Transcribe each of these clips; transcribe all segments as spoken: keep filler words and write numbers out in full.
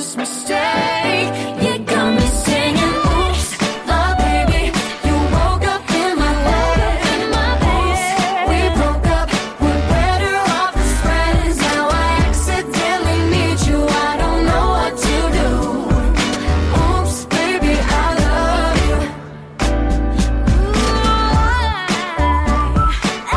this mistake. You got me singing, oops, oh baby, you woke up in my bed. Oops, we broke up, we're better off as friends. Now I accidentally need you, I don't know what to do. Oops, baby, I love you. Ooh, I,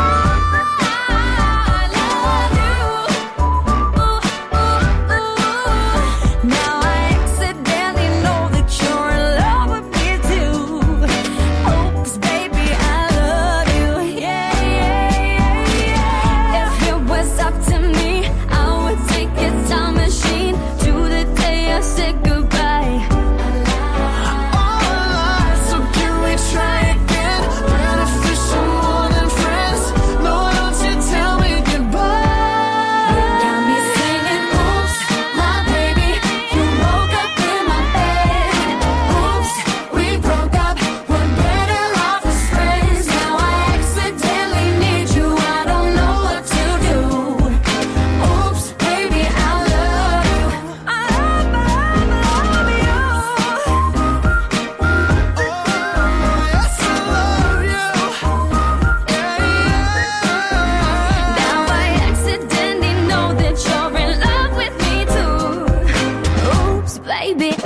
I love you. Ooh, ooh, ooh. Now I accidentally know that you're in love with me too. Oops, baby, I love you. Yeah, yeah, yeah, yeah. If it was up to me, I would take a time machine to the day I said goodbye. Oh, so can we try again? Beneficial more than friends. No, don't you tell me goodbye. You got me singing, oops, my baby, you woke up in my bed. Oops, we broke up, we're better off as friends. Now I accidentally need you, I don't know what to do. Oops, baby, I love you. I love, I love, I love you. Yes, I love you. Yeah, yeah. Now I accidentally know that you're in love with me too. Oops, baby.